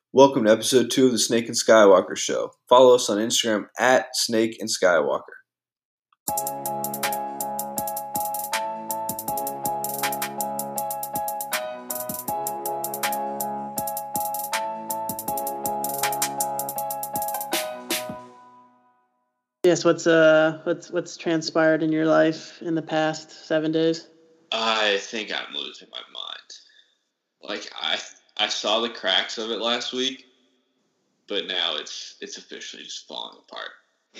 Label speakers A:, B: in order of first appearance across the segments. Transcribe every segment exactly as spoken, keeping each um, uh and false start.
A: Welcome to episode two of the Snake and Skywalker Show. Follow us on Instagram at Snake and Skywalker.
B: Yes, what's uh what's what's transpired in your life in the past seven days?
C: I think I'm losing my mind. Like I I saw the cracks of it last week, but now it's it's officially just falling apart.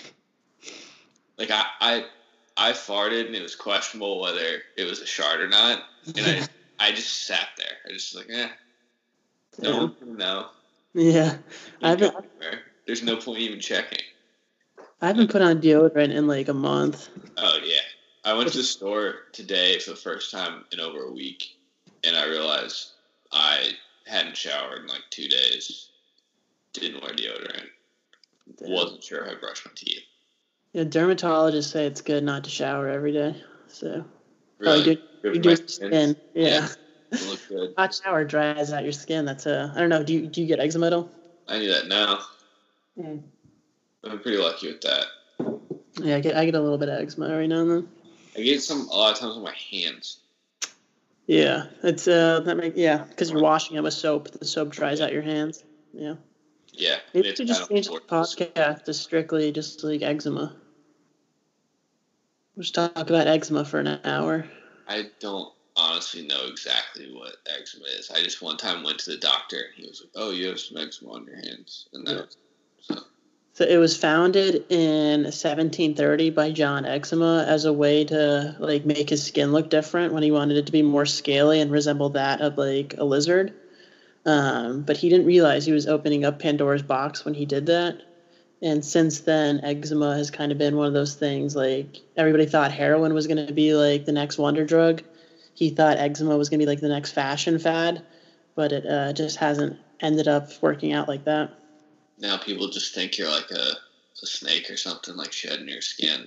C: Like I I, I farted and it was questionable whether it was a shard or not, and I I just sat there. I just was like, eh, no
B: Yeah.
C: one can know.
B: Yeah, I
C: You
B: haven't
C: go anywhere. There's no point even checking.
B: I haven't put on deodorant in like a month.
C: Oh yeah, I went to the store today for the first time in over a week, and I realized I hadn't showered in like two days. Didn't wear deodorant.
B: Damn.
C: Wasn't sure if I brushed my teeth.
B: Yeah, dermatologists say it's good not to shower every day. So
C: Really,
B: oh, you do,
C: good
B: you
C: for
B: do
C: my
B: your skin. Yeah.
C: It looked good.
B: Hot shower dries out your skin. That's a I don't know. Do you do you get eczema at all?
C: I knew that now.
B: Mm.
C: I'm pretty lucky with that.
B: Yeah, I get I get a little bit of eczema every now and then.
C: I get some a lot of times on my hands.
B: Yeah, it's uh that make yeah because you're washing it with soap. The soap dries out your hands. Yeah.
C: Yeah, and
B: Maybe
C: it's
B: we
C: kind
B: just
C: of
B: change the
C: important.
B: podcast to strictly just like eczema. We'll just talk about eczema for an hour.
C: I don't honestly know exactly what eczema is. I just one time went to the doctor and he was like, "Oh, you have some eczema on your hands," and that
B: Yeah.
C: was so.
B: So it was founded in seventeen thirty by John Eczema as a way to like make his skin look different when he wanted it to be more scaly and resemble that of like a lizard. Um, but he didn't realize he was opening up Pandora's box when he did that. And since then, eczema has kind of been one of those things. Like everybody thought heroin was going to be like the next wonder drug. He thought eczema was going to be like the next fashion fad, but it uh, just hasn't ended up working out like that.
C: Now people just think you're like a, a snake or something, like shedding your skin.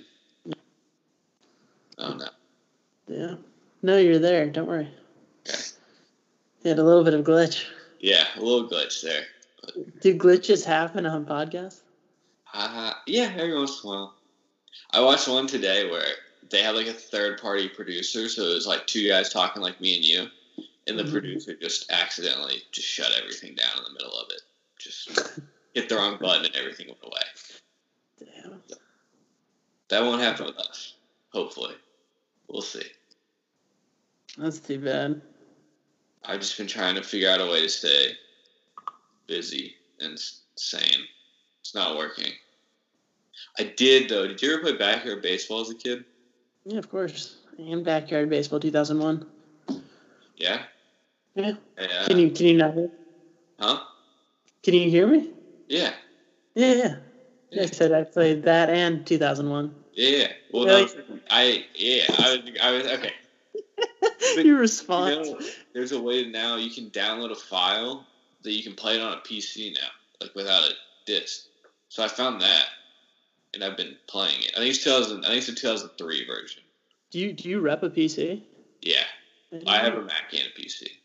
C: Oh no.
B: Yeah. No, you're there. Don't worry.
C: Okay.
B: You had a little bit of glitch.
C: Yeah, a little glitch there. But,
B: Do glitches happen on podcasts?
C: uh, yeah, every once in a while. I watched one today where they had like a third party producer, so it was like two guys talking like me and you, and the
B: Mhm.
C: producer just accidentally just shut everything down in the middle of it. Just hit the wrong button and everything went away.
B: Damn.
C: That won't happen with us. Hopefully. We'll see.
B: That's too bad.
C: I've just been trying to figure out a way to stay busy and sane. It's not working. I did, though. Did you ever play backyard baseball as a kid?
B: Yeah, of course. And Backyard Baseball two thousand one.
C: Yeah?
B: Yeah.
C: Yeah.
B: Can you can you not hear?
C: Huh?
B: Can you hear me?
C: Yeah.
B: Yeah, yeah. Yeah, I said I played that and two thousand one.
C: Yeah, yeah. Well,
B: Really?
C: no, I, yeah, I was, I was, okay. But,
B: Your response.
C: You know, there's a way now you can download a file that you can play it on a P C now, like without a disc. So I found that, and I've been playing it. I think it's two thousand. I think it's the two thousand three version.
B: Do you do you rep a P C?
C: Yeah, I have a Mac and a P C,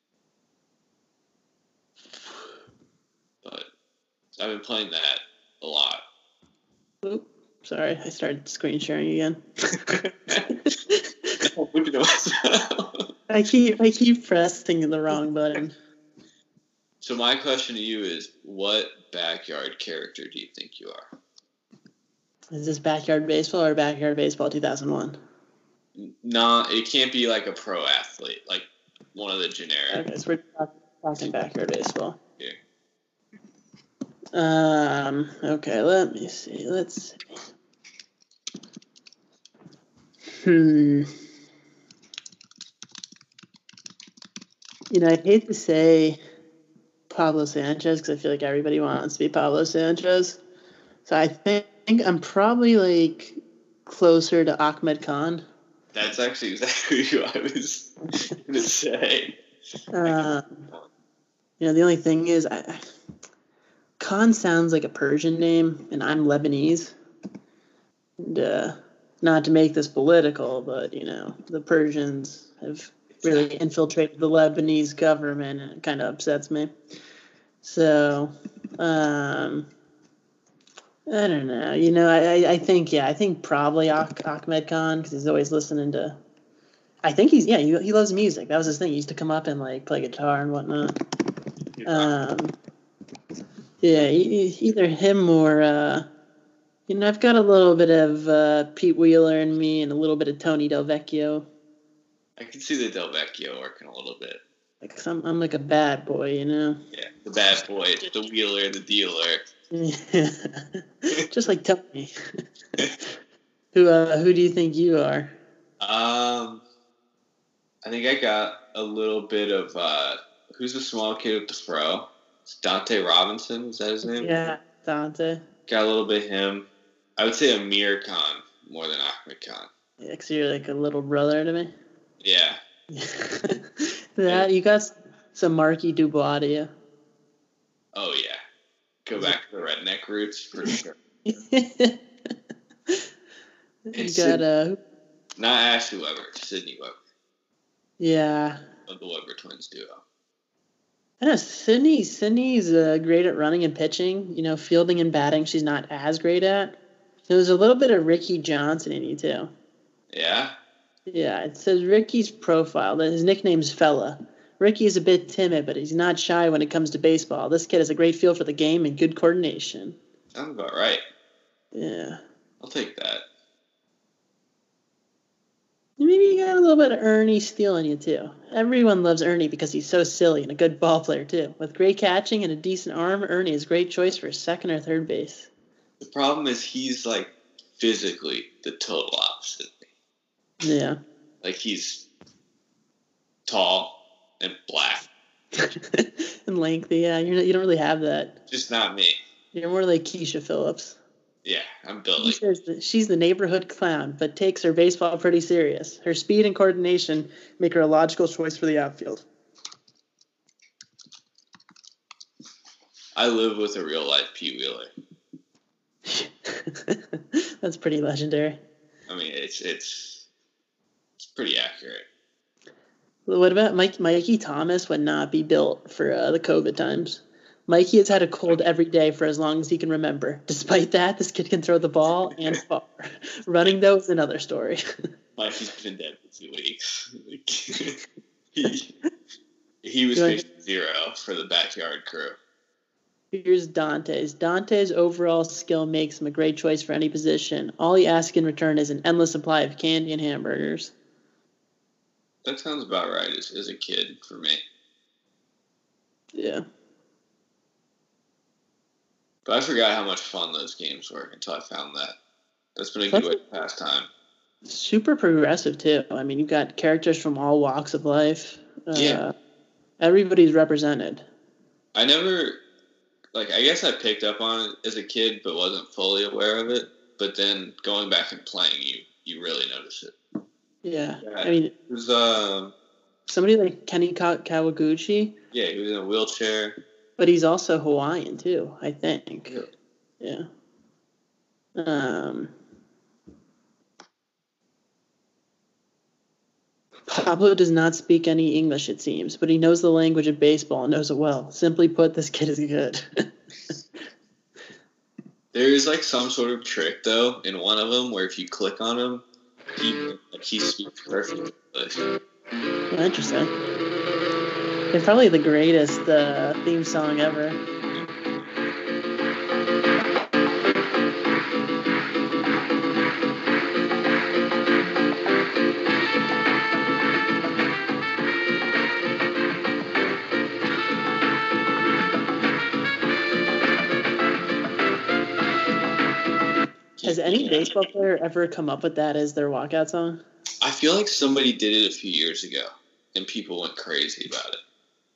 C: but I've been playing that a lot.
B: Oop, sorry, I started screen sharing again.
C: Look at myself.
B: I keep I keep pressing the wrong button.
C: So my question to you is, what backyard character do you think you are?
B: Is this Backyard Baseball or Backyard Baseball two thousand one?
C: Nah, it can't be like a pro athlete, like one of the generic.
B: Okay, so we're talk- talking Backyard Baseball.
C: Yeah.
B: Um. Okay. Let me see. Let's see. Hmm. You know, I hate to say Pablo Sanchez because I feel like everybody wants to be Pablo Sanchez. So I think I'm probably like closer to Ahmed Khan.
C: That's actually exactly who I was going to say.
B: Uh, you know, the only thing is, I, I- Khan sounds like a Persian name, and I'm Lebanese. And, uh, not to make this political, but, you know, the Persians have really infiltrated the Lebanese government, and it kind of upsets me. So, um, I don't know. You know, I, I think, yeah, I think probably ah- Ahmed Khan because he's always listening to. I think he's, yeah, he, he loves music. That was his thing. He used to come up and, like, play guitar and whatnot. Um, yeah, e- e- either him or, uh, you know, I've got a little bit of uh, Pete Wheeler in me and a little bit of Tony Del Vecchio.
C: I can see the Del Vecchio working a little bit.
B: Like, i I'm, I'm like a bad boy, you know?
C: Yeah, the bad boy, the wheeler, the dealer.
B: Yeah. Just like Tony. who uh, who do you think you are?
C: Um, I think I got a little bit of uh, who's the small kid with the fro? It's Dante Robinson. Is that his name?
B: Yeah, Dante.
C: Got a little bit of him. I would say Amir Khan more than Ahmed Khan.
B: Yeah, because you're like a little brother to me.
C: Yeah.
B: that you got some Marquis Dubois to you.
C: Oh yeah. Go back to the redneck roots for sure.
B: you
C: And
B: got uh
C: not Ashley Weber, Sydney Weber.
B: Yeah.
C: Of the Weber twins duo.
B: I know Sydney. Sydney's uh, great at running and pitching. You know, fielding and batting, she's not as great at. There's a little bit of Ricky Johnson in you too.
C: Yeah.
B: Yeah, it says Ricky's profile. That his nickname's Fella. Ricky is a bit timid, but he's not shy when it comes to baseball. This kid has a great feel for the game and good coordination.
C: Sounds about right.
B: Yeah.
C: I'll take that.
B: Maybe you got a little bit of Ernie Steele in you, too. Everyone loves Ernie because he's so silly and a good ball player, too. With great catching and a decent arm, Ernie is a great choice for second or third base.
C: The problem is he's, like, physically the total opposite of me.
B: Yeah.
C: Like, he's tall and black.
B: and lengthy, yeah. You're not, you don't really have that.
C: Just not me.
B: You're more like Keisha Phillips.
C: Yeah, I'm Billy.
B: The, she's the neighborhood clown, but takes her baseball pretty serious. Her speed and coordination make her a logical choice for the outfield.
C: I live with a real-life Pete Wheeler.
B: That's pretty legendary.
C: I mean, it's it's it's pretty accurate.
B: What about Mike? Mikey Thomas would not be built for uh, the COVID times. Mikey has had a cold every day for as long as he can remember. Despite that, this kid can throw the ball and far. Running, though, is another story.
C: Mikey's been dead for two weeks. Like, he, he was patient zero for the backyard crew.
B: Here's Dante's. Dante's overall skill makes him a great choice for any position. All he asks in return is an endless supply of candy and hamburgers.
C: That sounds about right as, as a kid for me.
B: Yeah.
C: But I forgot how much fun those games were until I found that. That's been a good way to pass time.
B: Super progressive, too. I mean, you've got characters from all walks of life. Uh,
C: yeah.
B: Everybody's represented.
C: I never, like, I guess I picked up on it as a kid, but wasn't fully aware of it. But then going back and playing, you, you really notice it.
B: Yeah.
C: yeah.
B: I mean,
C: it was, uh,
B: somebody like Kenny Kawaguchi.
C: Yeah, he was in a wheelchair.
B: But he's also Hawaiian, too, I think.
C: Yeah.
B: Yeah. Um, Pablo does not speak any English, it seems, but he knows the language of baseball and knows it well. Simply put, this kid is good.
C: There is, like, some sort of trick, though, in one of them where if you click on him, he, like, he speaks perfect English.
B: Well, interesting. It's probably the greatest uh, theme song ever. Has any baseball player ever come up with that as their walkout song?
C: I feel like somebody did it a few years ago, and people went crazy about it.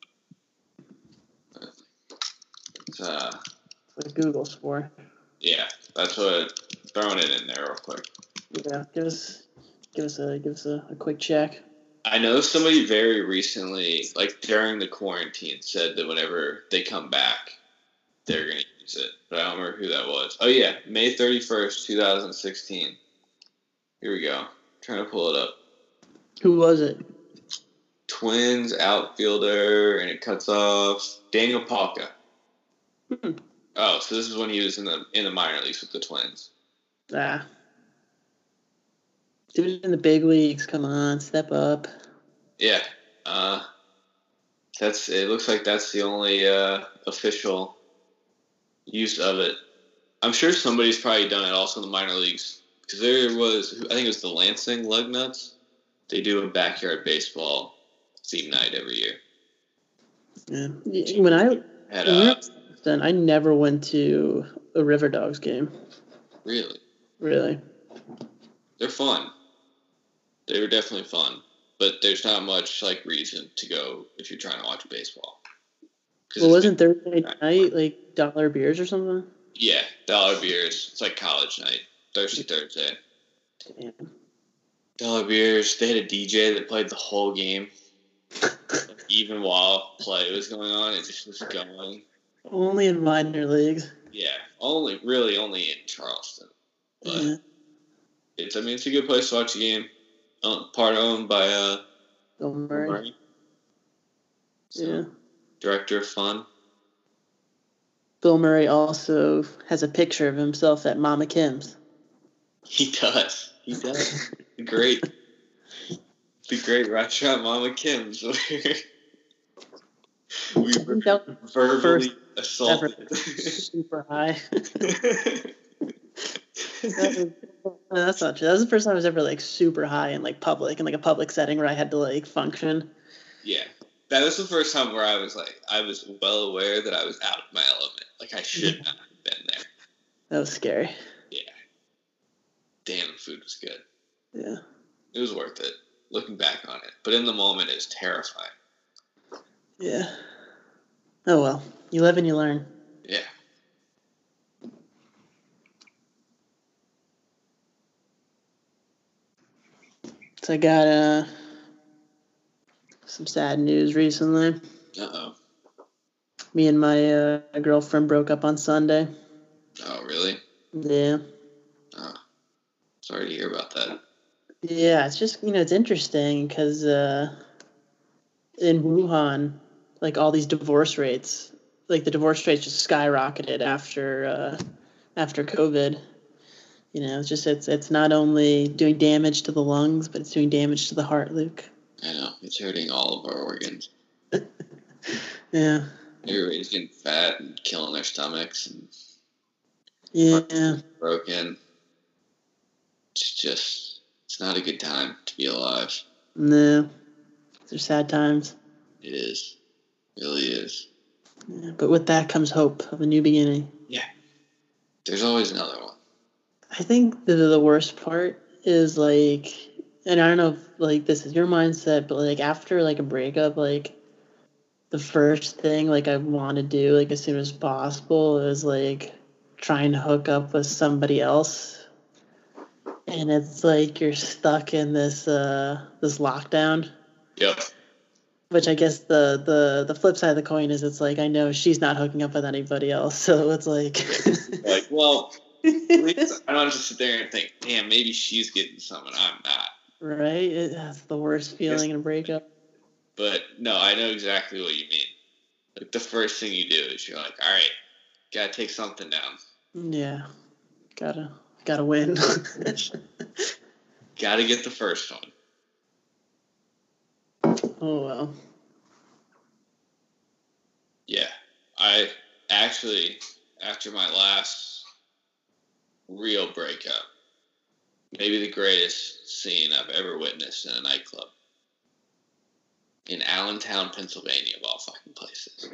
C: Uh,
B: what Google's for.
C: Yeah, that's what. Throwing it in there real quick.
B: Yeah, give us, give us a, give us a, a quick check.
C: I know somebody very recently, like during the quarantine, said that whenever they come back, they're gonna use it. But I don't remember who that was. Oh yeah, May thirty first, two thousand sixteen. Here we go. I'm trying to pull it up.
B: Who was it?
C: Twins outfielder, and it cuts off Daniel Palka.
B: Hmm.
C: Oh, so this is when he was in the in the minor leagues with the Twins.
B: Ah. Do it in the big leagues. Come on, step up.
C: Yeah. Uh, that's. It looks like that's the only uh, official use of it. I'm sure somebody's probably done it also in the minor leagues because there was. I think it was the Lansing Lugnuts. They do a backyard baseball theme night every year.
B: Yeah. When I
C: Had
B: when we were
C: a
B: in Boston, I never went to a River Dogs game.
C: really.
B: Really.
C: They're fun. They were definitely fun, but there's not much like reason to go if you're trying to watch baseball.
B: Well, wasn't Thursday night like dollar beers or something?
C: Yeah, dollar beers. It's like college night, Thursday, Thursday.
B: Damn.
C: Dollar beers. They had a D J that played the whole game, even while play was going on. It just was going.
B: Only in minor leagues.
C: Yeah, only really only in Charleston, but
B: Yeah.
C: it's. I mean, it's a good place to watch a game. Um, part owned by uh,
B: Bill Murray.
C: Murray. So,
B: Yeah.
C: Director of fun.
B: Bill Murray also has a picture of himself at Mama Kim's.
C: He does. He does. the great, the great restaurant, Mama Kim's. we were verbally assaulted.
B: Super high. that was, that's not true. That was the first time I was ever like super high in like public in like a public setting where I had to like function.
C: Yeah, that was the first time where I was like, I was well aware that I was out of my element. Like I should not have been there.
B: That was scary.
C: Yeah. Damn, the food was good.
B: Yeah.
C: It was worth it, looking back on it. But in the moment, it was terrifying.
B: Yeah. Oh, well. You live and you learn.
C: Yeah.
B: So I got uh, some sad news recently.
C: Uh-oh.
B: Me and my uh, girlfriend broke up on Sunday.
C: Oh, really?
B: Yeah.
C: Oh. Sorry to hear about that.
B: Yeah, it's just, you know, it's interesting because uh, in Wuhan, like all these divorce rates, like the divorce rates just skyrocketed after uh, after COVID. You know, it's just it's it's not only doing damage to the lungs, but it's doing damage to the heart, Luke.
C: I know. It's hurting all of our organs.
B: Yeah.
C: Everybody's getting fat and killing their stomachs and
B: Yeah.
C: broken. It's just, it's not a good time to be alive.
B: No. They're sad times.
C: It is. It really is.
B: Yeah, but with that comes hope of a new beginning.
C: Yeah. There's always another one.
B: I think the the worst part is like, and I don't know if like this is your mindset, but like after like a breakup, like the first thing like I want to do like as soon as possible is like trying to hook up with somebody else, and it's like you're stuck in this uh this lockdown.
C: Yep.
B: Which I guess the, the, the flip side of the coin is it's like I know she's not hooking up with anybody else, so it's like
C: like, well, at least I don't have to sit there and think, damn, maybe she's getting some and I'm not.
B: Right? It, that's the worst feeling in a breakup.
C: But no, I know exactly what you mean. Like the first thing you do is you're like, all right, gotta take something down.
B: Yeah, gotta gotta win.
C: Gotta get the first one.
B: Oh well.
C: Yeah, I actually, after my last real breakup, maybe the greatest scene I've ever witnessed in a nightclub. In Allentown, Pennsylvania, of all fucking places.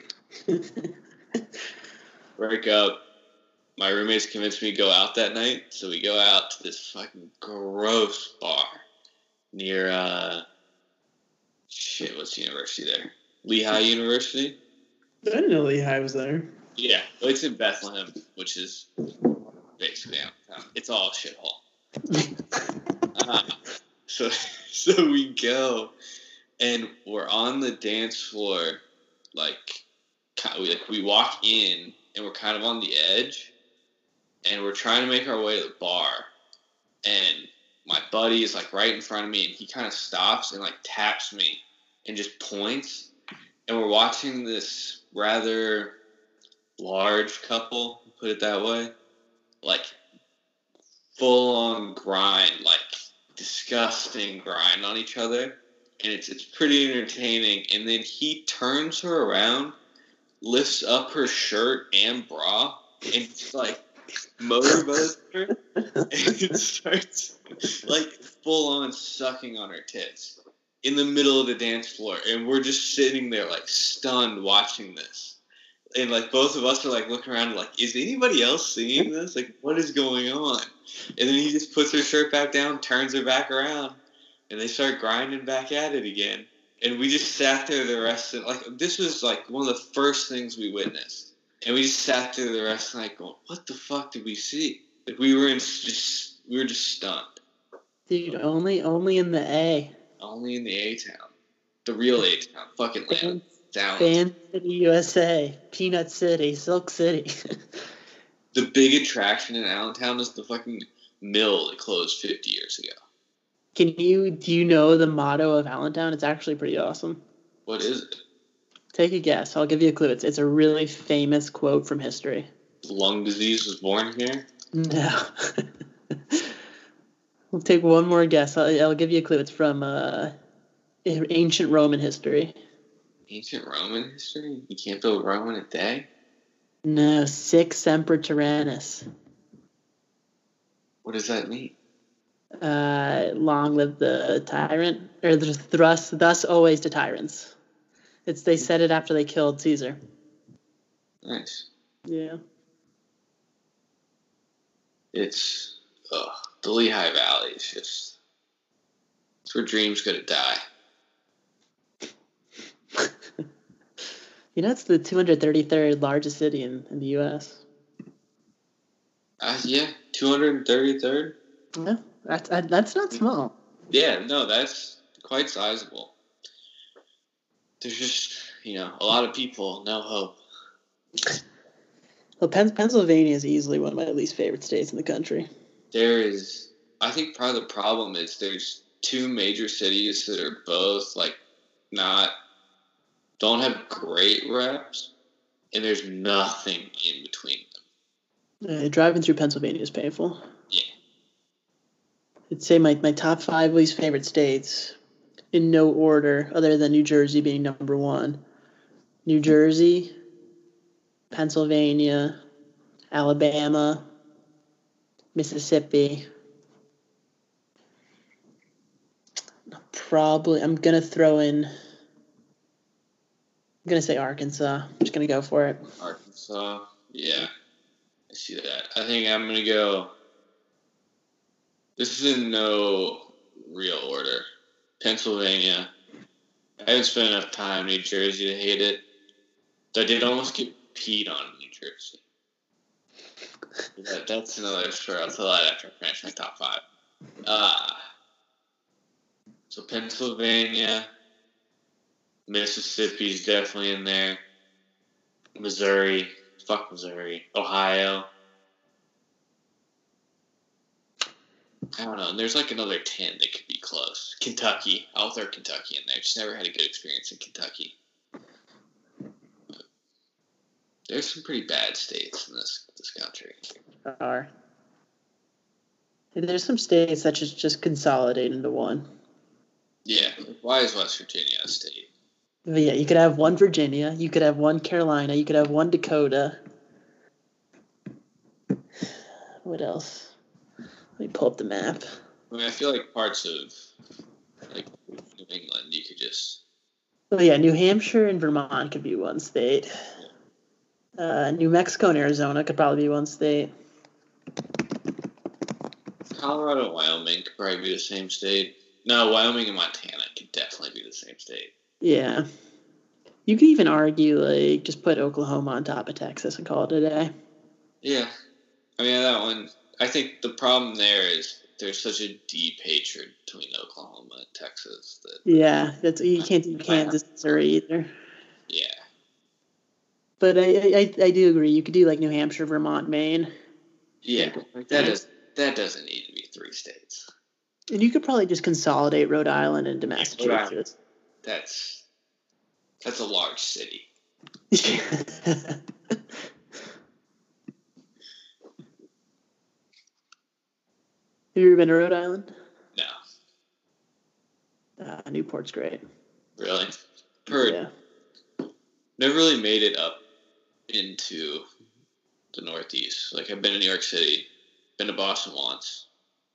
C: Break up. My roommates convinced me to go out that night, so we go out to this fucking gross bar near, uh, shit, what's the university there? Lehigh University?
B: I didn't know Lehigh was there.
C: Yeah, it's in Bethlehem, which is basically Allentown. It's all a shithole. uh, so, so we go, and we're on the dance floor, like, like we walk in, and we're kind of on the edge, and we're trying to make our way to the bar, and my buddy is like right in front of me, and he kind of stops and like taps me and just points, and we're watching this rather large couple, put it that way. Like, full-on grind, like, disgusting grind on each other. And it's it's pretty entertaining. And then he turns her around, lifts up her shirt and bra, and just, like, motorboats her. And starts, like, full-on sucking on her tits in the middle of the dance floor. And we're just sitting there, like, stunned watching this. And, like, both of us are, like, looking around like, is anybody else seeing this? Like, what is going on? And then he just puts her shirt back down, turns her back around, and they start grinding back at it again. And we just sat there the rest of, like, this was, like, one of the first things we witnessed. And we just sat there the rest of the night going, what the fuck did we see? Like, we were in just, we were just stunned.
B: Dude, only, only in the A.
C: Only in the A-Town. The real A-Town. Fucking Atlanta. Down.
B: Fan City, U S A, Peanut City, Silk City.
C: The big attraction in Allentown is the fucking mill that closed fifty years ago.
B: Can you do you know the motto of Allentown? It's actually pretty awesome.
C: What is it?
B: Take a guess. I'll give you a clue. It's it's a really famous quote from history.
C: Lung disease was born here?
B: No. We'll take one more guess. I'll, I'll give you a clue. It's from uh, ancient Roman history.
C: Ancient Roman history? You can't build Rome in a day?
B: No, Sic Semper Tyrannis.
C: What does that mean?
B: Uh, long live the tyrant, or the thus, thus always to tyrants. It's they said it after they killed Caesar.
C: Nice.
B: Yeah. It's
C: ugh, the Lehigh Valley is just it's where dreams go to die.
B: You know, it's the two hundred thirty-third largest city in, in the U S.
C: Uh, yeah, two hundred thirty-third?
B: Yeah, that's, uh, that's not small.
C: Yeah, no, that's quite sizable. There's just, you know, a lot of people, no hope.
B: Well, Pen- Pennsylvania is easily one of my least favorite states in the country.
C: There is, I think part of the problem is there's two major cities that are both, like, not, don't have great reps, and there's nothing in between them.
B: Uh, driving through Pennsylvania is painful.
C: Yeah.
B: I'd say my, my top five least favorite states, in no order, other than New Jersey being number one. New Jersey, Pennsylvania, Alabama, Mississippi. Probably, I'm going to throw in, I'm going to say Arkansas. I'm just going to go for it.
C: Arkansas, yeah. I see that. I think I'm going to go, this is in no real order. Pennsylvania. I haven't spent enough time in New Jersey to hate it. I did almost get peed on in New Jersey. That, that's another story. I'll tell that after I finish my top five. Uh, so Pennsylvania, Mississippi's definitely in there. Missouri, fuck Missouri. Ohio. I don't know. And there's like another ten that could be close. Kentucky. I'll throw Kentucky in there. Just never had a good experience in Kentucky. But there's some pretty bad states in this this country.
B: There are. There's some states that just, just consolidate into one.
C: Yeah. Why is West Virginia a state?
B: But yeah, you could have one Virginia. You could have one Carolina. You could have one Dakota. What else? Let me pull up the map.
C: I mean, I feel like parts of like New England, you could just.
B: Oh yeah, New Hampshire and Vermont could be one state. Uh, New Mexico and Arizona could probably be one state.
C: Colorado and Wyoming could probably be the same state. No, Wyoming and Montana could definitely be the same state.
B: Yeah. You could even argue, like, just put Oklahoma on top of Texas and call it a day.
C: Yeah. I mean, that one, I think the problem there is there's such a deep hatred between Oklahoma and Texas. That
B: Yeah, that's you can't do Kansas, Missouri either.
C: Yeah.
B: But I, I, I do agree. You could do, like, New Hampshire, Vermont, Maine.
C: Yeah. Like that, is, that doesn't need to be three states.
B: And you could probably just consolidate Rhode Island into Massachusetts.
C: That's that's a large city.
B: you ever been to Rhode Island?
C: No.
B: Uh, Newport's great.
C: Really? Heard.
B: Yeah.
C: Never really made it up into the Northeast. Like, I've been to New York City, been to Boston once.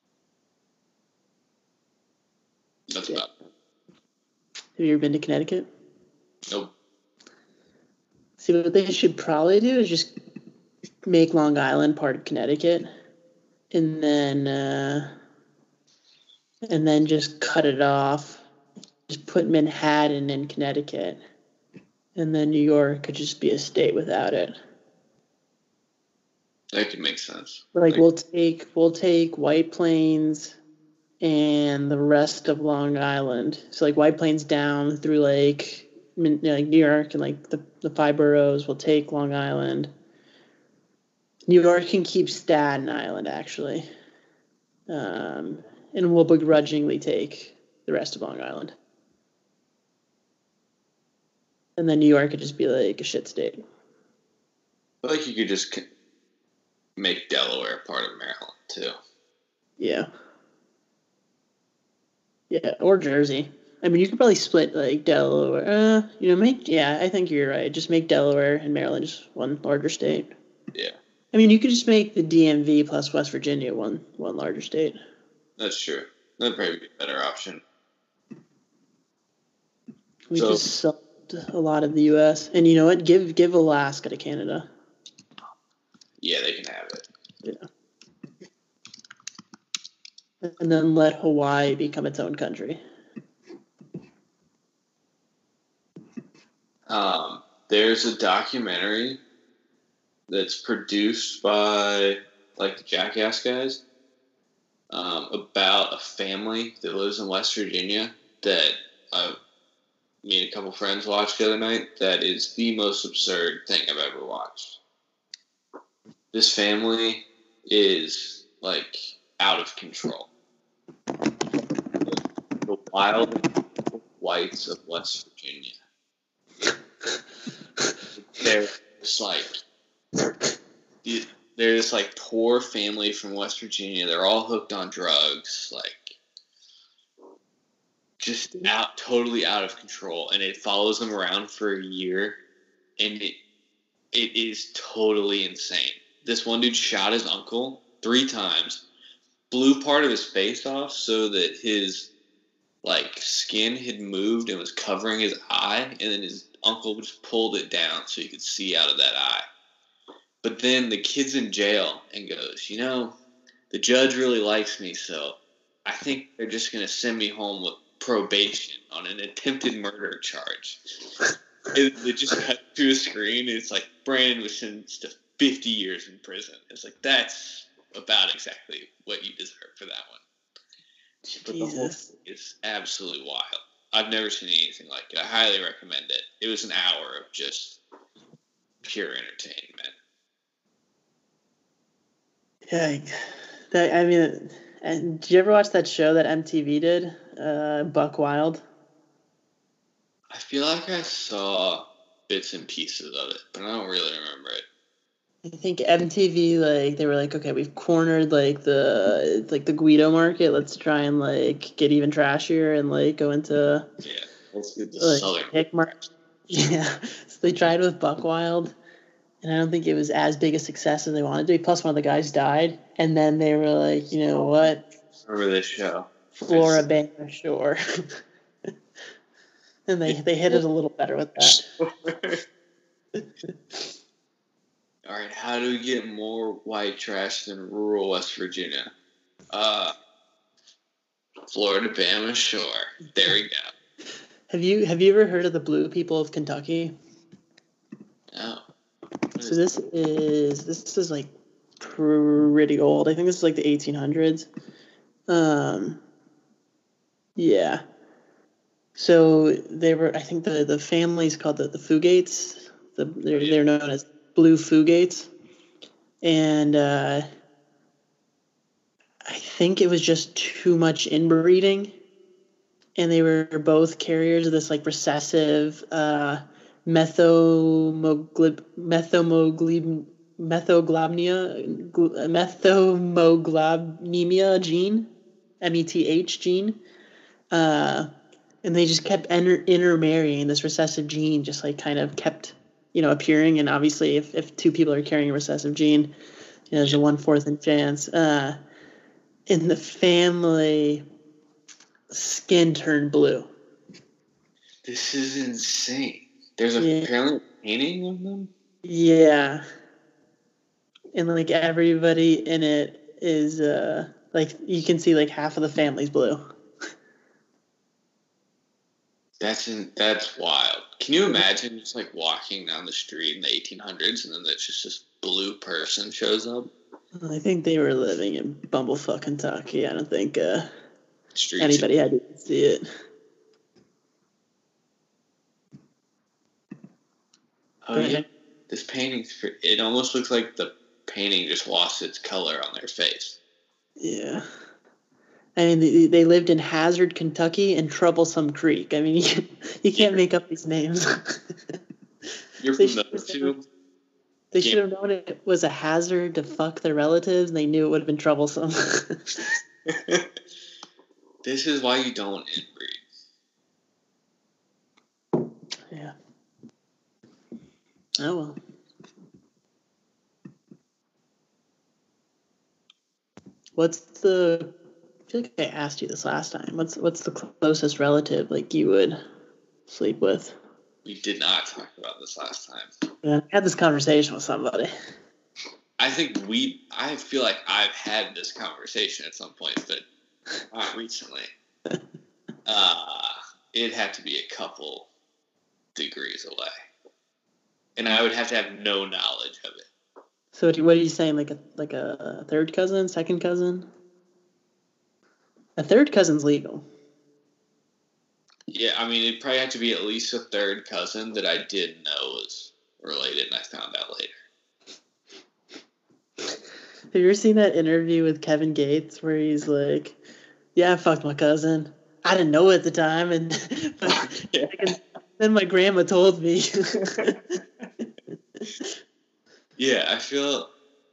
C: That's
B: Yeah.
C: about it.
B: Have you ever been to Connecticut?
C: Nope.
B: See, what they should probably do is just make Long Island part of Connecticut, and then uh, and then just cut it off. Just put Manhattan in Connecticut, and then New York could just be a state without it.
C: That could make sense.
B: Like we'll take we'll take White Plains and the rest of Long Island. So like White Plains down through like Min- like New York and like the, the five boroughs. We'll take Long Island. New York can keep Staten Island actually, um, and we'll begrudgingly take the rest of Long Island. And then New York could just be like a shit state.
C: I feel like you could just c- make Delaware part of Maryland, too.
B: Yeah. Yeah, or Jersey. I mean, you could probably split, like, Delaware. Uh, you know, make, yeah, I think you're right. Just make Delaware and Maryland just one larger state.
C: Yeah.
B: I mean, you could just make the D M V plus West Virginia one one larger state.
C: That's true. That'd probably be a better option.
B: We
C: So-
B: just solved a lot of the U S. And you know what? Give give Alaska to Canada.
C: Yeah, they can have it.
B: Yeah. And then let Hawaii become its own country.
C: Um, there's a documentary that's produced by, like, the Jackass guys um, about a family that lives in West Virginia that uh, me and a couple friends watched the other night. That is the most absurd thing I've ever watched. This family is, like, out of control. The wild whites of West Virginia. They're just like they're this like poor family from West Virginia. They're all hooked on drugs, like just out totally out of control. And it follows them around for a year, and it it is totally insane. This one dude shot his uncle three times, blew part of his face off so that his like skin had moved and was covering his eye, and then his uncle just pulled it down so you could see out of that eye. But then the kid's in jail and goes, you know, the judge really likes me, so I think they're just going to send me home with probation on an attempted murder charge. And they just cut to a screen, and it's like, Brandon was sentenced to fifty years in prison. It's like, that's about exactly what you deserve for that one. But the whole
B: Jesus.
C: thing is absolutely wild. I've never seen anything like it. I highly recommend it. It was an hour of just pure entertainment.
B: Yeah, that, I mean, and did you ever watch that show that M T V did, uh, Buck Wild?
C: I feel like I saw bits and pieces of it, but I don't really remember it.
B: I think M T V, like, they were like, okay, we've cornered, like, the, like, the Guido market. Let's try and, like, get even trashier and, like, go into,
C: Yeah, let's get the
B: like,
C: southern.
B: hick market. Yeah, so they tried with Buck Wild, and I don't think it was as big a success as they wanted to be. Plus, one of the guys died, and then they were like, you know what?
C: Remember this show?
B: Floribama Shore. And they, they hit it a little better with that.
C: All right, how do we get more white trash than rural West Virginia? Uh, Florida Bama Shore. There we go.
B: Have you have you ever heard of the Blue People of Kentucky?
C: No.
B: So this is this is like pretty old. I think this is like the eighteen hundreds. Um, yeah. So they were. I think the the family's called the the Fugates. The they're they're known as Blue Fugates, and uh, I think it was just too much inbreeding, and they were both carriers of this like recessive uh, methomoglib methomoglib methoglobnia, gl- methomoglobinemia gene, M E T H gene. Uh, and they just kept inter- intermarrying. This recessive gene just like kind of kept, you know, appearing. And obviously, if, if two people are carrying a recessive gene, you know, there's a one fourth in chance. Uh, in the family, skin turned blue.
C: This is insane. There's a,
B: Yeah.
C: apparently a painting of them?
B: Yeah. And like everybody in it is uh like you can see like half of the family's blue.
C: That's in, that's wild. Can you imagine just like walking down the street in the eighteen hundreds and then there's just this blue person shows up?
B: I think they were living in Bumblefuck, Kentucky. I don't think uh,
C: Streets.
B: anybody had to see it.
C: Oh yeah, this painting, it almost looks like the painting just lost its color on their face.
B: Yeah. I mean, they, they lived in Hazard, Kentucky, and Troublesome Creek. I mean, you, you can't make up these names.
C: You're
B: They
C: from
B: should-
C: those two?
B: They should have known it was a hazard to fuck their relatives, and they knew it would have been troublesome.
C: This is why you don't inbreed.
B: Yeah. Oh, well. What's the... I feel like I asked you this last time. What's what's the closest relative like you would sleep with?
C: We did not talk about this last time.
B: Yeah, I had this conversation with somebody.
C: I think we, I feel like I've had this conversation at some point, but not recently. Uh, it'd have to be a couple degrees away. And I would have to have no knowledge of it.
B: So what are you saying, like a like a third cousin, second cousin? A third cousin's legal.
C: Yeah, I mean, it'd probably have to be at least a third cousin that I didn't know was related, and I found out later.
B: Have you ever seen that interview with Kevin Gates where he's like, "Yeah, I fucked my cousin. I didn't know at the time, and but
C: Yeah.
B: then my grandma told me."
C: Yeah, I feel.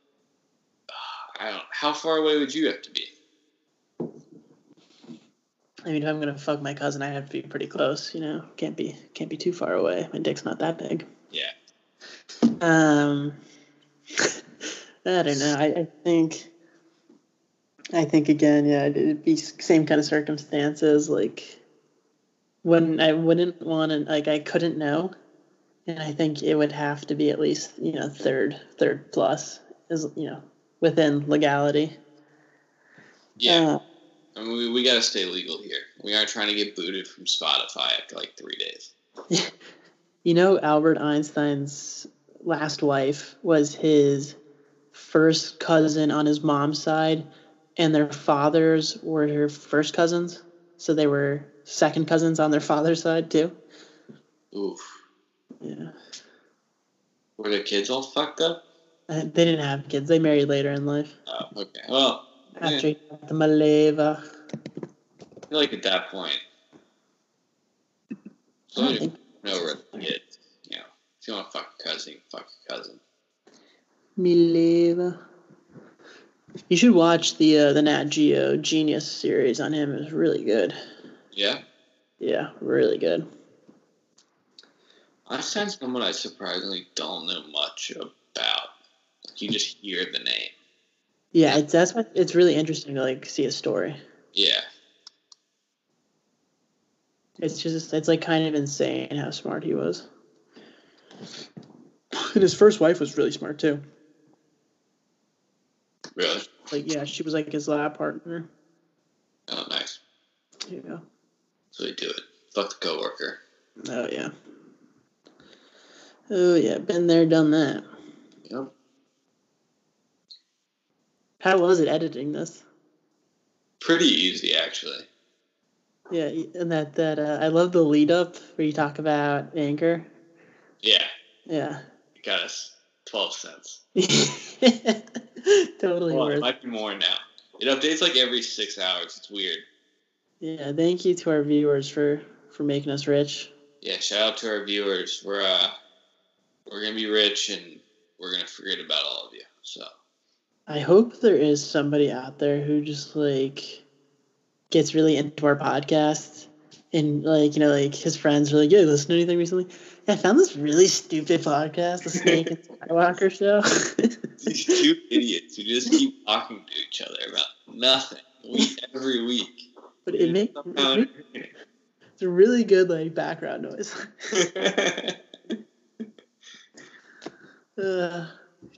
C: I don't. How far away would you have to be?
B: I mean, if I'm gonna fuck my cousin, I have to be pretty close. You know, can't be can't be too far away. My dick's not that big.
C: Yeah.
B: Um, I don't know. I, I think, I think again, yeah, it'd be same kind of circumstances. Like, when I wouldn't want to, like, I couldn't know, and I think it would have to be at least, you know, third, third plus is, you know, within legality.
C: Yeah.
B: Uh,
C: I mean, we, we got to stay legal here. We aren't trying to get booted from Spotify after like three days.
B: You know, Albert Einstein's last wife was his first cousin on his mom's side, and their fathers were her first cousins. So they were second cousins on their father's side, too.
C: Oof.
B: Yeah.
C: Were their kids all fucked up?
B: Uh, They didn't have kids. They married later in life.
C: Oh, okay. Well, yeah,
B: After he got the Maleva.
C: I feel like at that point, so
B: I don't
C: you
B: think
C: know where the kids, you know, if you want to fuck your cousin, you can fuck your cousin.
B: Mileva. You should watch the uh, the Nat Geo Genius series on him. It was really good.
C: Yeah?
B: Yeah, really good.
C: Einstein's someone I surprisingly don't know much about. You just hear the name.
B: Yeah, it's that's what it's really interesting to like see his story.
C: Yeah.
B: It's just it's like kind of insane how smart he was. And his first wife was really smart too.
C: Really?
B: Like yeah, she was like his lab partner.
C: Oh, nice.
B: Yeah.
C: So they do it. Fuck the coworker.
B: Oh yeah. Oh yeah, been there, done that.
C: Yep.
B: How was it editing this?
C: Pretty easy, actually.
B: Yeah, and that that uh, I love the lead up where you talk about Anchor.
C: Yeah.
B: Yeah.
C: It got us twelve cents.
B: Totally
C: Well, it
B: worth.
C: might be more now. It updates like every six hours. It's weird.
B: Yeah, thank you to our viewers for for making us rich.
C: Yeah, shout out to our viewers. We're uh we're gonna be rich in we're gonna forget about all of you. So
B: I hope there is somebody out there who just like gets really into our podcast and like, you know, like his friends are like, yeah, listen to anything recently? Yeah, I found this really stupid podcast, the Snake and Skywalker Show.
C: these two idiots who just keep talking to each other about nothing week every week.
B: But it makes it make, it's a really good like background noise. uh,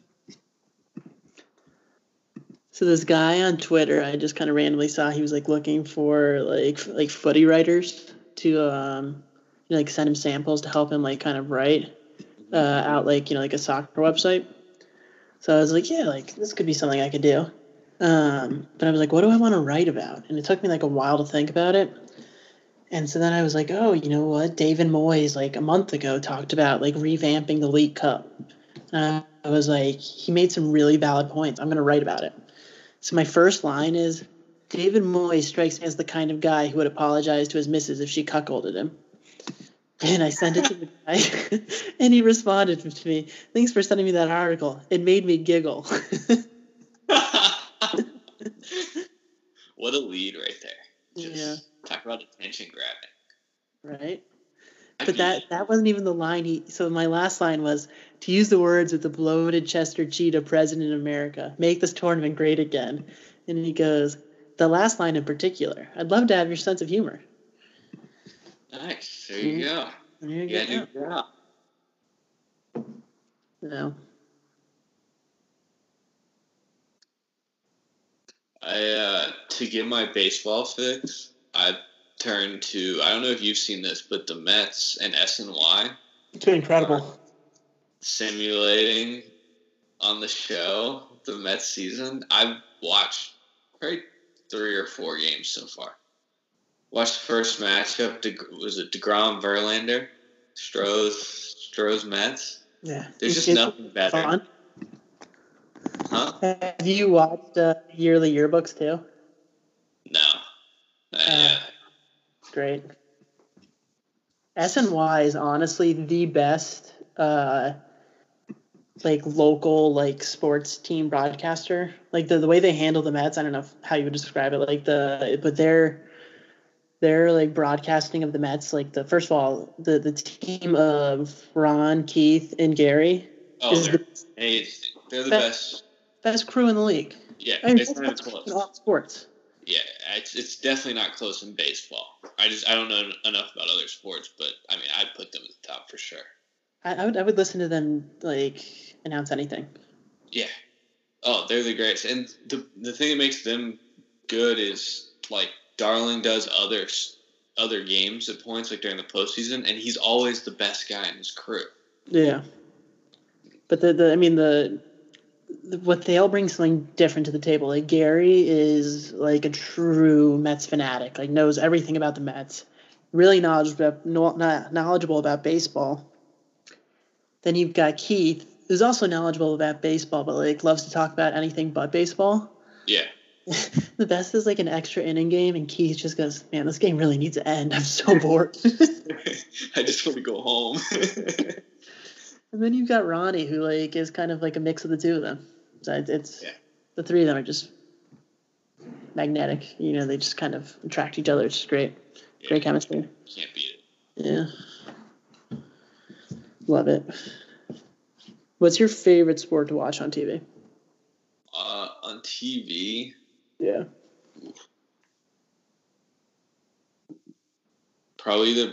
B: So this guy on Twitter, I just kind of randomly saw he was like looking for like like footy writers to um you know, like send him samples to help him like kind of write uh, out like you know like a soccer website. So I was like, yeah, like this could be something I could do. Um, but I was like, what do I want to write about? And it took me like a while to think about it. And so then I was like, oh, you know what? David Moyes like a month ago talked about like revamping the League Cup. And I was like, he made some really valid points. I'm going to write about it. So my first line is, David Moyes strikes me as the kind of guy who would apologize to his missus if she cuckolded him. And I sent it to the guy, and he responded to me, thanks for sending me that article. It made me giggle.
C: What a lead right there. Just
B: Yeah.
C: talk about attention grabbing.
B: Right? But that, that wasn't even the line. He So my last line was, to use the words of the bloated Chester Cheetah, president of America, make this tournament great again. And he goes, the last line in particular, I'd love to have your sense of humor.
C: Nice. There you go.
B: There you,
C: You
B: go.
C: got a new job.
B: No.
C: I uh, to get my baseball fix, I turned to, I don't know if you've seen this, but the Mets and S N Y
B: It's been incredible.
C: simulating on the show the Mets season. I've watched probably three or four games so far. Watched the first matchup. De, was it DeGrom Verlander? Stroh's Stroh's Mets.
B: Yeah.
C: There's just
B: It's
C: nothing better.
B: fun.
C: Huh?
B: Have you watched uh, yearly yearbooks too?
C: No. Not
B: Uh,
C: yet.
B: It's great. S N Y is honestly the best uh, like local like sports team broadcaster. Like the, the way they handle the Mets, I don't know if, how you would describe it. Like the but their their like broadcasting of the Mets, like the first of all, the, the team of Ron, Keith, and Gary
C: Oh,
B: is
C: they're
B: the
C: amazing. They're the
B: best-
C: best.
B: best crew in the league.
C: Yeah,
B: I mean,
C: it's not even
B: that's
C: close.
B: in all sports.
C: Yeah, it's it's definitely not close in baseball. I just I don't know enough about other sports, but I mean I'd put them at the top for sure.
B: I, I would I would listen to them like announce anything.
C: Yeah. Oh, they're the greatest, and the the thing that makes them good is like Darling does other other games at points like during the postseason, and he's always the best guy in his crew.
B: Yeah. But the, the I mean the, the what they all bring something different to the table. Like Gary is like a true Mets fanatic. Like knows everything about the Mets. Really knowledgeable about, knowledgeable about baseball. Then you've got Keith, who's also knowledgeable about baseball, but like loves to talk about anything but baseball.
C: Yeah.
B: The best is like an extra inning game, and Keith just goes, "Man, this game really needs to end. I'm so bored."
C: I just want to go home.
B: And then you've got Ronnie, who like is kind of like a mix of the two of them. So it's, it's
C: Yeah.
B: the three of them are just magnetic. You know, they just kind of attract each other. It's just great,
C: Yeah.
B: great chemistry.
C: Can't beat it.
B: Yeah, love it. What's your favorite sport to watch on T V?
C: Uh, on T V,
B: Yeah,
C: probably the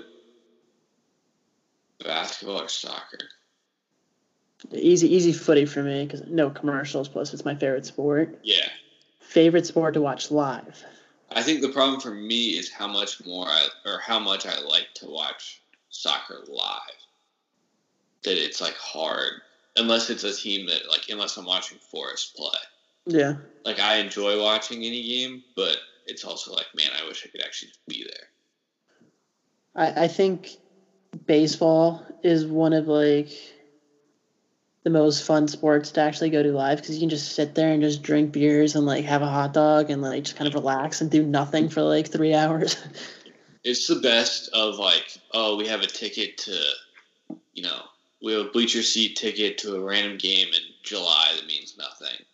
C: basketball or soccer.
B: easy, easy footy for me because no commercials. Plus, it's my favorite sport.
C: Yeah.
B: Favorite sport to watch live.
C: I think the problem for me is how much more I, or how much I like to watch soccer live. That it's like hard, unless it's a team that like, unless I'm watching Forest play.
B: Yeah,
C: Like I enjoy watching any game, but it's also like, man, I wish I could actually be there.
B: I, I think baseball is one of like the most fun sports to actually go to live because you can just sit there and just drink beers and like have a hot dog and like just kind of relax and do nothing for like three hours.
C: It's the best of like, oh, we have a ticket to, you know, we have a bleacher seat ticket to a random game in July that means nothing.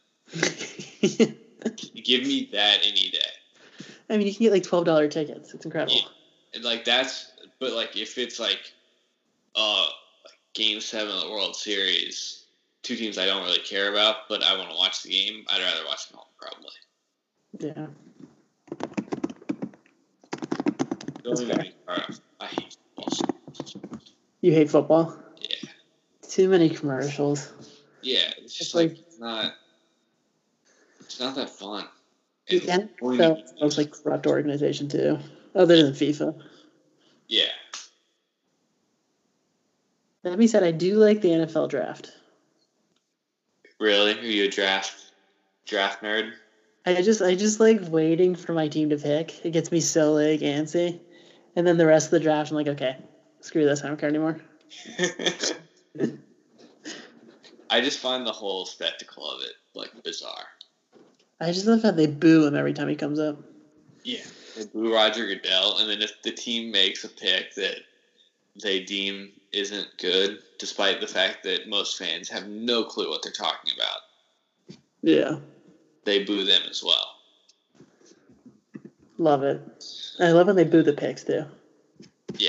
C: Give me that any day.
B: I mean, you can get like twelve dollar tickets. It's incredible.
C: Yeah. And like that's, but like if it's like, uh, like Game Seven of the World Series, two teams I don't really care about, but I want to watch the game. I'd rather watch it at home, probably.
B: Yeah.
C: Don't even get me started. I hate football.
B: You hate football?
C: Yeah.
B: Too many commercials.
C: Yeah, it's just
B: It's
C: like,
B: like-
C: it's not. It's not that fun.
B: The
C: And
B: N F L looks like corrupt organization too, other than FIFA.
C: yeah,
B: That being said, I do like the N F L draft.
C: really? Are you a draft draft nerd?
B: I just I just like waiting for my team to pick. It gets me so like antsy. And then the rest of the draft, I'm like, okay, screw this, I don't care anymore.
C: I just find the whole spectacle of it like bizarre.
B: I just love how they boo him every time he comes up.
C: Yeah, they boo Roger Goodell, and then if the team makes a pick that they deem isn't good, despite the fact that most fans have no clue what they're talking about,
B: Yeah,
C: they boo them as well.
B: love it. I love when they boo the picks too.
C: Yeah.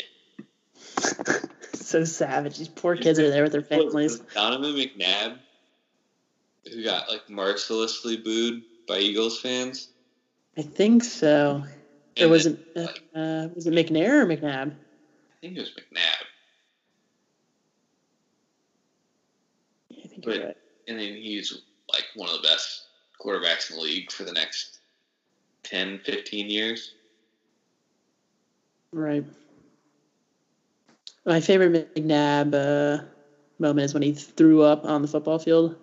B: So savage. These poor kids are there with their families.
C: Donovan McNabb, who got like mercilessly booed by Eagles fans.
B: I think so. Or
C: And
B: was
C: then,
B: it
C: like,
B: uh, was it McNair or McNabb?
C: I think it was McNabb.
B: Yeah, I think
C: But-
B: you're right.
C: And then he's like one of the best quarterbacks in the league for the next ten, fifteen years.
B: Right. My favorite McNabb uh, moment is when he threw up on the football field.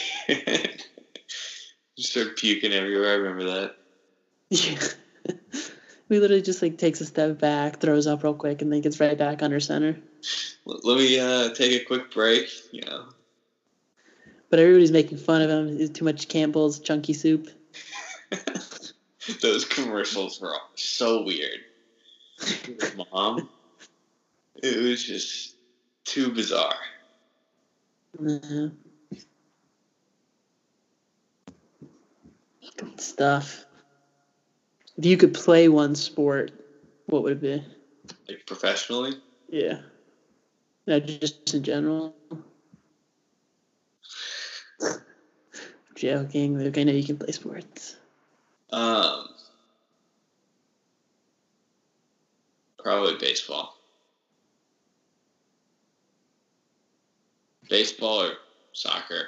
C: Just started puking everywhere. I remember that.
B: Yeah. We literally just like takes a step back, throws up real quick, and then gets right back under center.
C: L- Let me uh, take a quick break. You know,
B: But everybody's making fun of him. He's too much Campbell's chunky soup.
C: those commercials were all so weird. His mom, it was just too bizarre.
B: Uh, good stuff. If you could play one sport, what would it be?
C: Like professionally,
B: Yeah. No, just in general. Joking, Luke. I know you can play sports.
C: um, probably baseball. Baseball or soccer.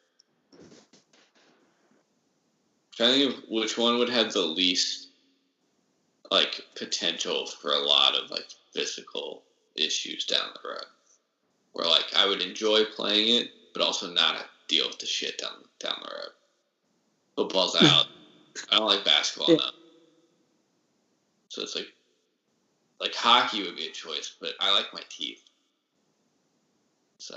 C: Trying to think of which one would have the least like potential for a lot of like physical issues down the road. Where like I would enjoy playing it, but also not have to deal with the shit down down the road. Football's out. I don't like basketball
B: Yeah.
C: enough. So it's like like hockey would be a choice, but I like my teeth. So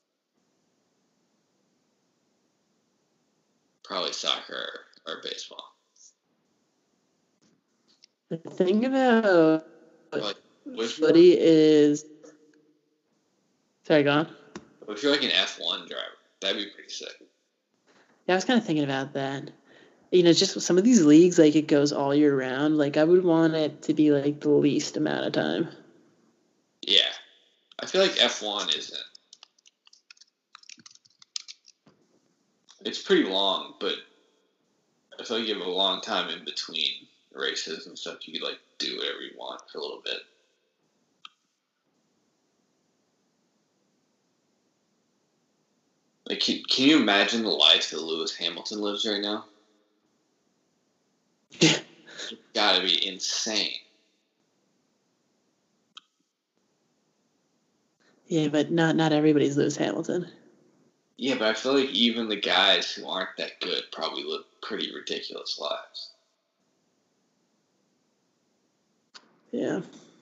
C: probably soccer or, or baseball.
B: The thing about
C: Like, which
B: footy is. Sorry, go on.
C: if you're like an F one driver, that'd be pretty sick.
B: Yeah, I was kind of thinking about that. You know, just some of these leagues, like it goes all year round. Like I would want it to be like the least amount of time.
C: Yeah. I feel like F one isn't. It's pretty long, but I feel like you have a long time in between races and stuff. You could like do whatever you want for a little bit. Like, can, can you imagine the life that Lewis Hamilton lives right now? It's gotta be insane.
B: Yeah, but not not everybody's Lewis Hamilton.
C: Yeah, but I feel like even the guys who aren't that good probably live pretty ridiculous lives.
B: Yeah.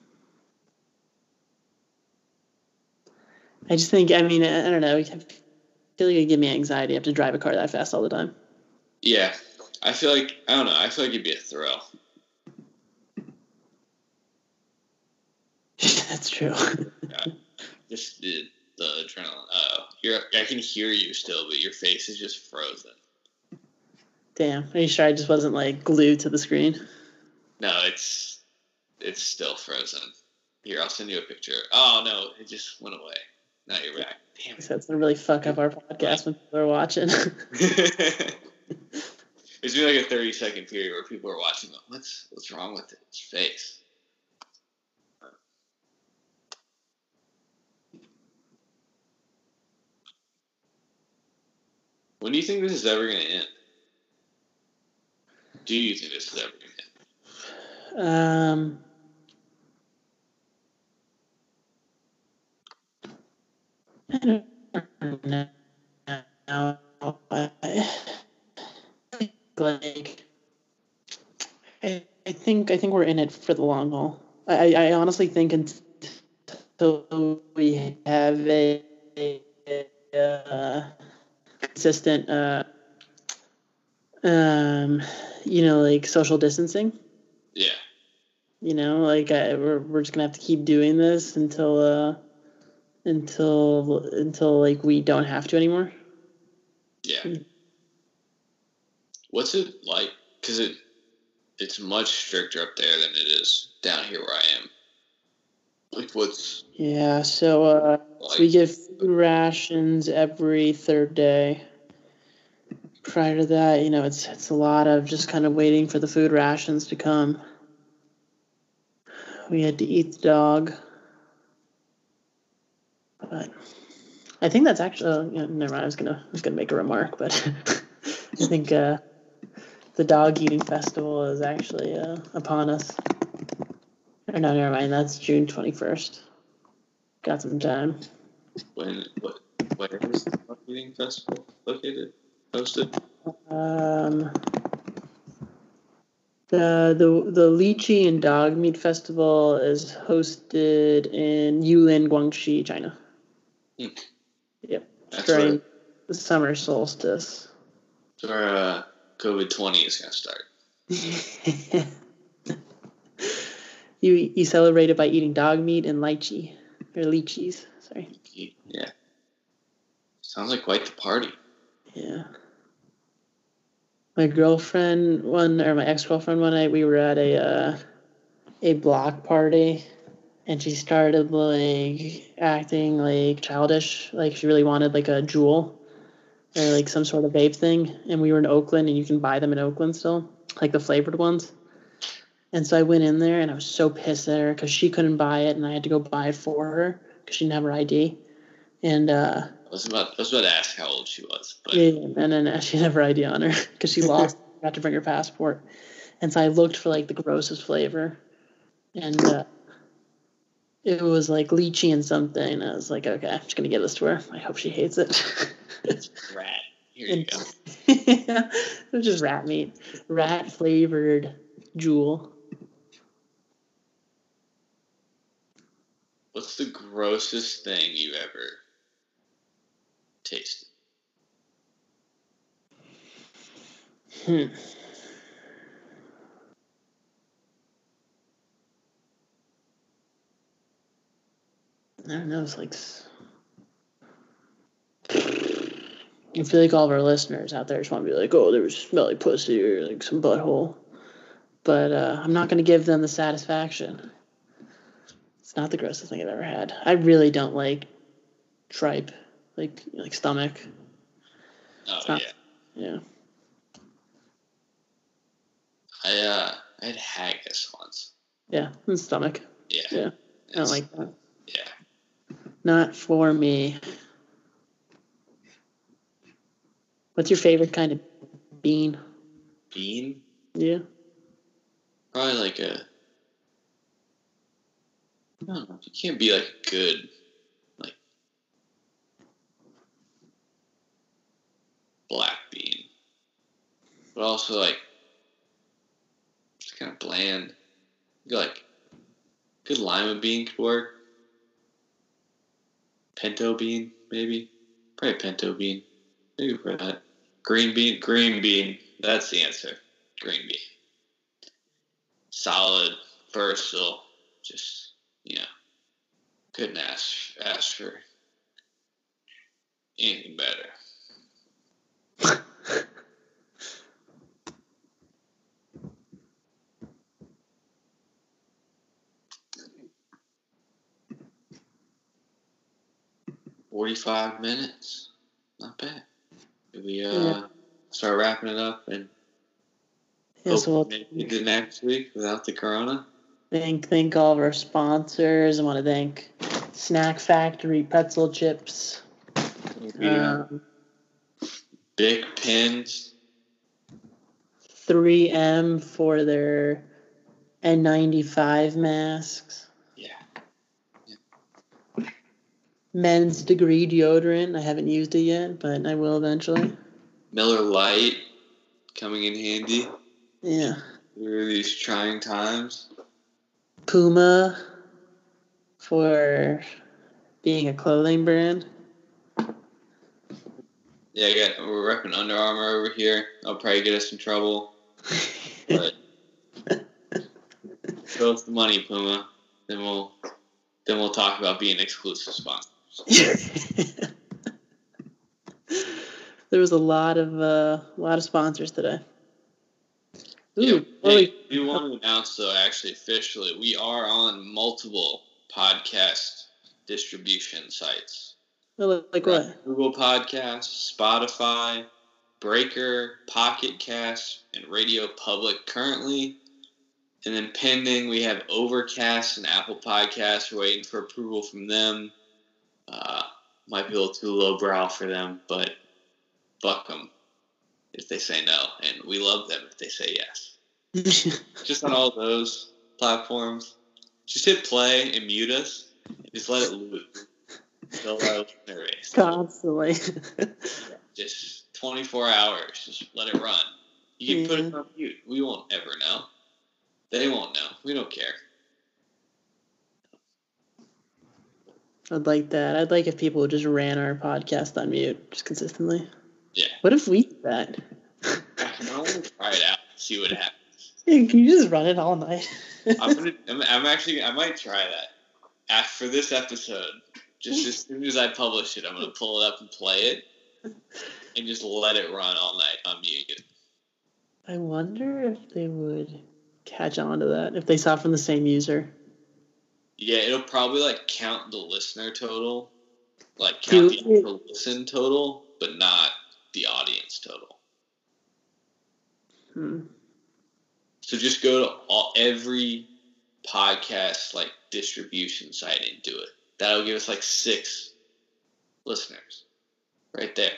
B: I just think, I mean, I I don't know. I feel like it'd give me anxiety. I have to drive a car that fast all the time.
C: Yeah, I feel like, I don't know, I feel like it'd be a thrill.
B: That's true.
C: Just the, the adrenaline. Oh, you're. I can hear you still, but your face is just frozen.
B: Damn. Are you sure I just wasn't like glued to the screen?
C: No, it's it's still frozen. Here, I'll send you a picture. Oh no, it just went away. Now you're back. Damn it.
B: That's gonna really fuck up our podcast when people are watching.
C: There's been like a thirty second period where people are watching. Them. What's what's wrong with it? Its face. When do you think this is ever going to end? Do you think this is ever going to
B: end? Um, I don't know. I, like, I, I think I think we're in it for the long haul. I, I honestly think until we have a, a, a consistent, uh, um, you know, like social distancing.
C: Yeah.
B: You know, like I, we're we're just gonna have to keep doing this until uh, until until like we don't have to anymore.
C: Yeah. What's it like? Because it it's much stricter up there than it is down here where I am. Like what's
B: yeah? So uh,
C: like,
B: we get food rations every third day. Prior to that, you know, it's it's a lot of just kind of waiting for the food rations to come. We had to eat the dog, but I think that's actually. Uh, you know, never mind. I was gonna I was gonna make a remark, but I think uh, the dog eating festival is actually uh, upon us. Or no, never mind. That's June twenty first. Got some time.
C: When what? Where is the dog eating festival located? Hosted?
B: Um. The, the the Lychee and Dog Meat Festival is hosted in Yulin, Guangxi, China.
C: Hmm.
B: Yep.
C: That's
B: during
C: where,
B: the summer solstice.
C: That's where uh, COVID twenty is going to start.
B: you you celebrate it by eating dog meat and lychee. Or lychees, sorry.
C: Yeah. Sounds like quite the party.
B: Yeah. My girlfriend one or my ex-girlfriend one night we were at a uh, a block party and she started like acting like childish, like she really wanted like a Juul or like some sort of vape thing, and we were in Oakland and you can buy them in Oakland still, like the flavored ones. And so I went in there and I was so pissed at her because she couldn't buy it and I had to go buy it for her because she didn't have her I D. And uh,
C: I was about I was about to ask how old she was, but
B: yeah, and then she didn't have her I D on her because she lost. Got to bring her passport, and so I looked for like the grossest flavor, and uh, it was like lychee and something. And I was like, okay, I'm just gonna give this to her. I hope she hates it.
C: It's rat. Here you go.
B: Yeah, it was just rat meat, rat flavored Juul.
C: What's the grossest thing you've ever tasted?
B: Hmm. I don't know. It's like I feel like all of our listeners out there just want to be like, "Oh, there was smelly pussy or like some butthole," but uh, I'm not going to give them the satisfaction. It's not the grossest thing I've ever had. I really don't like tripe, like like stomach.
C: Oh
B: not,
C: yeah.
B: Yeah.
C: I uh I had haggis once.
B: Yeah, and stomach.
C: Yeah.
B: Yeah. I don't like that.
C: Yeah.
B: Not for me. What's your favorite kind of bean?
C: Bean?
B: Yeah.
C: Probably like a. I don't know. You can't be like good, like black bean, but also like it's kind of bland. You like good lima bean could work. Pinto bean, maybe. Probably pinto bean. Maybe for that. Green bean, green bean. That's the answer. Green bean. Solid, versatile. Just, you know, couldn't ask, ask for anything better. Forty-five minutes, not bad. Did we uh, yeah. start wrapping it up and
B: yes,
C: hope we make it next week without the corona?
B: Thank, thank all of our sponsors. I want to thank Snack Factory Pretzel Chips,
C: yeah. um, Big Pins,
B: three M for their N ninety-five masks. Men's Degree deodorant. I haven't used it yet, but I will eventually.
C: Miller Lite coming in handy.
B: Yeah.
C: Through these trying times.
B: Puma for being a clothing brand.
C: Yeah, I got, we're repping Under Armour over here. I'll probably get us in trouble. But show us the money, Puma. Then we'll then we'll talk about being exclusive sponsors.
B: There was a lot of uh, a lot of sponsors today.
C: Ooh, yeah, hey, we, we want to announce though, actually officially, we are on multiple podcast distribution sites.
B: Like
C: right.
B: what?
C: Google Podcasts, Spotify, Breaker, Pocket Cast, and Radio Public currently. And then pending, we have Overcast and Apple Podcasts. We're waiting for approval from them. Uh, might be a little too lowbrow for them, but fuck them if they say no. And we love them if they say yes. Just on all those platforms. Just hit play and mute us. And just let it loop. Fill our listener base.
B: Constantly.
C: Just twenty-four hours. Just let it run. You can yeah. put it on mute. We won't ever know. They won't know. We don't care.
B: I'd like that. I'd like if people just ran our podcast on mute just consistently.
C: Yeah.
B: What if we did that?
C: I want to try it out. See what happens.
B: Yeah, can you just run it all night?
C: I'm gonna. I'm, I'm actually. I might try that. After this episode, just as soon as I publish it, I'm gonna pull it up and play it, and just let it run all night on mute.
B: I wonder if they would catch on to that if they saw it from the same user.
C: Yeah, it'll probably like count the listener total, like count Dude, the actual listen total, but not the audience total.
B: Hmm.
C: So just go to all, every podcast like distribution site and do it. That'll give us like six listeners, right there.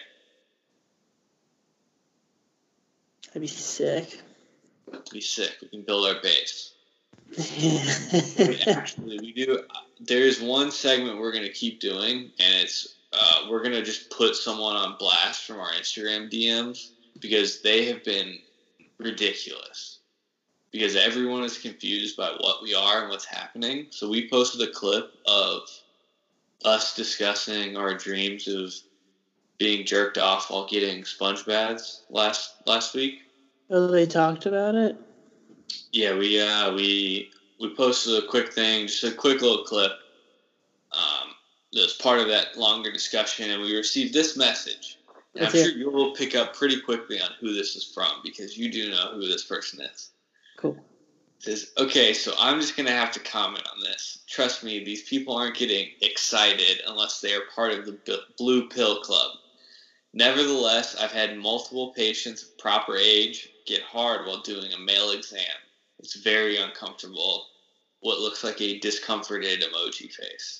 B: That'd be sick.
C: That'd be sick. We can build our base. Actually, we do. There's one segment we're gonna keep doing, and it's uh, we're gonna just put someone on blast from our Instagram D Ms because they have been ridiculous. Because everyone is confused by what we are and what's happening. So we posted a clip of us discussing our dreams of being jerked off while getting sponge baths last last week.
B: Oh, they talked about it?
C: Yeah, we uh, we we posted a quick thing, just a quick little clip. Um, that was part of that longer discussion, and we received this message. And I'm sure you will pick up pretty quickly on who this is from because you do know who this person is.
B: Cool.
C: It says, okay, so I'm just going to have to comment on this. Trust me, these people aren't getting excited unless they are part of the Blue Pill Club. Nevertheless, I've had multiple patients of proper age get hard while doing a male exam. It's very uncomfortable. What looks like a discomforted emoji face.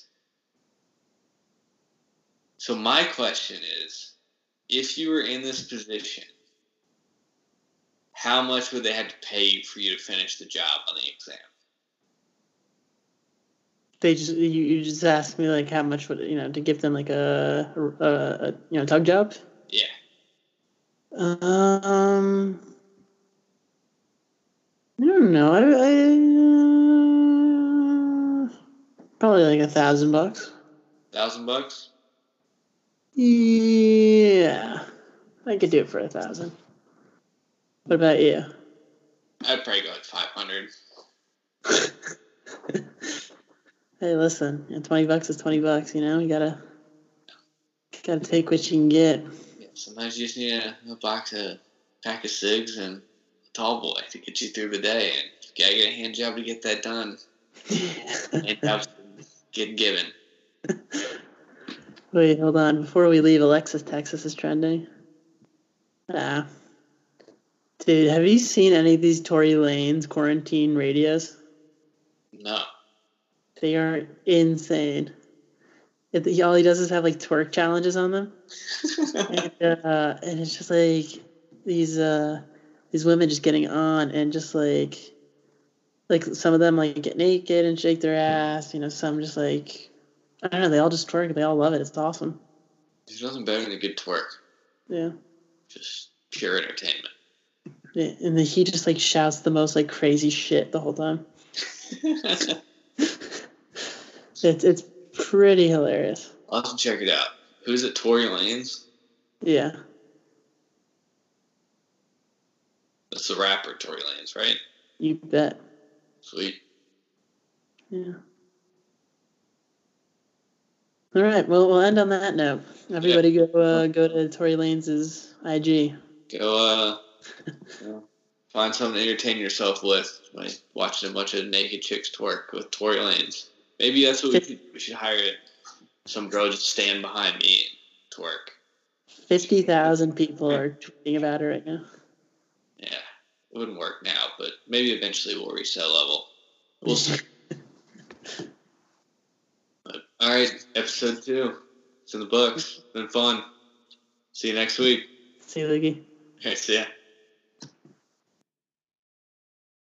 C: So my question is, if you were in this position, how much would they have to pay you for you to finish the job on the exam?
B: They just you, you just asked me like how much would you know to give them like a, a, a you know tug job?
C: Yeah.
B: Um, I don't know. I, I uh, probably like a thousand bucks.
C: Thousand bucks?
B: Yeah, I could do it for a thousand. What about you?
C: I'd probably go like five hundred.
B: Hey, listen, twenty bucks is twenty bucks. You know, you gotta Gotta take what you can get.
C: Yeah, sometimes you just need a, a box of pack of cigs and a tall boy to get you through the day, and you gotta get a hand job to get that done. Hand jobs getting given.
B: Wait, hold on. Before we leave, Alexis, Texas is trending. Ah. Dude, have you seen any of these Tory Lanez quarantine radios?
C: No.
B: They are insane. It, he, all he does is have like twerk challenges on them. and, uh, and it's just like these uh, these women just getting on and just like like some of them like get naked and shake their ass. You know, some just like I don't know. They all just twerk. They all love it. It's awesome.
C: There's nothing better than a good twerk.
B: Yeah.
C: Just pure entertainment.
B: Yeah, and then he just like shouts the most like crazy shit the whole time. it's it's pretty hilarious.
C: I'll have to check it out. Who's it? Tory Lanez?
B: Yeah.
C: That's the rapper Tory Lanez, right?
B: You bet.
C: Sweet.
B: Yeah. All right. Well, we'll end on that note. Everybody yeah. go uh, go to Tory Lanez's I G.
C: Go uh, you know, find something to entertain yourself with by watching a bunch of naked chicks twerk with Tory Lanez. Maybe that's what we should, we should hire some girl just stand behind me and twerk.
B: Fifty thousand people are tweeting about it right now.
C: Yeah, it wouldn't work now, but maybe eventually we'll reach that level. We'll see. But, all right, episode two. It's in the books. It's been fun. See you next week.
B: See you, Loogie.
C: Okay, see ya.